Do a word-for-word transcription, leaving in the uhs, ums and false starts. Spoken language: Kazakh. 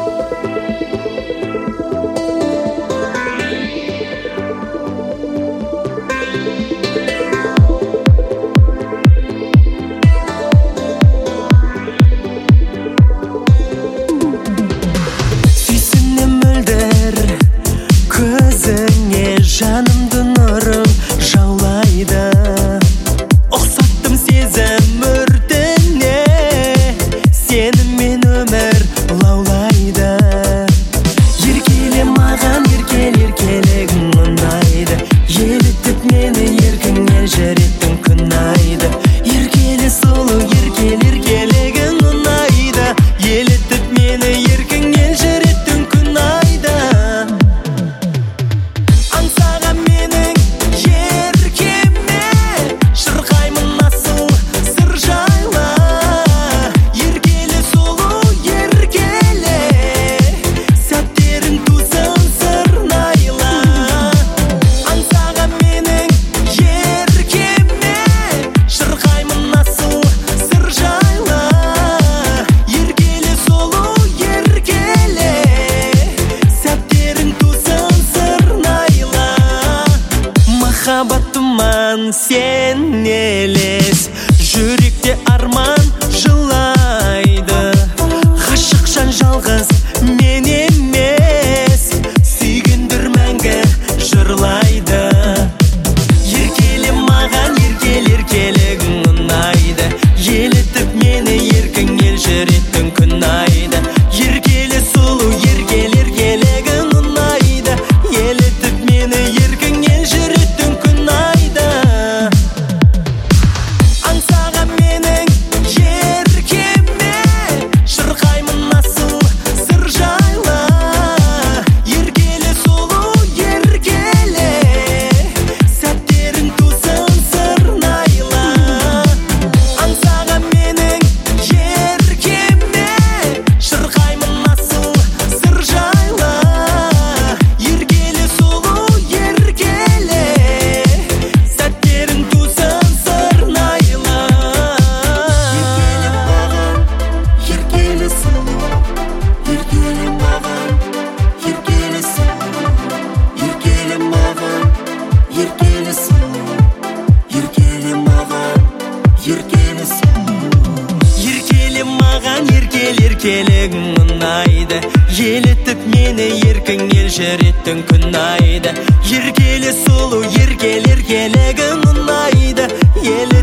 Жанымды нұрың жаулайды, ұқсаттым сезім өртіне, сенімен өмір лаулайды. Еркеле маған, еркел, еркелігің ұнайды, елітіп мені еркің елжіреттің күн айды. Еркеле сұлу, еркел, еркелігің ұнайды, елітіп мені еркің елжіреттің күн айды. Махаббатыман сен елес, жүректе арман жылайды. Ғашықшан жалғыз мен емес, сүйгендір мәңгі жырлайды. Еркеле маған, еркел, еркелігің ұнайды, елітіп мені еркің елжіреттің күн айды. Еркеле сұлу, еркел, еркелігің ұнайды, елітіп мені еркің елжіреттің күн айды. Аңсаған менің еркеме, шырқаймын асыл сыр жайлы. Еркеле сұлу, еркеле, сәттерің тусын сырнайлы. Аңсаған менің еркеме, шырқаймын асыл сыр жайлы. Еркеле сұлу, еркеле, сәттерің тусын сырнайлы. Еркеле сұлу, еркеле маған, еркеле сұлу, еркеле маған, еркеле сұлу, еркеле маған, еркеле сұлу. Еркеле маған, еркел, еркелігің ұнайды, елітіп мені еркің елжіреттің күн айды. Еркеле сұлу, еркел, еркелігің ұнайды,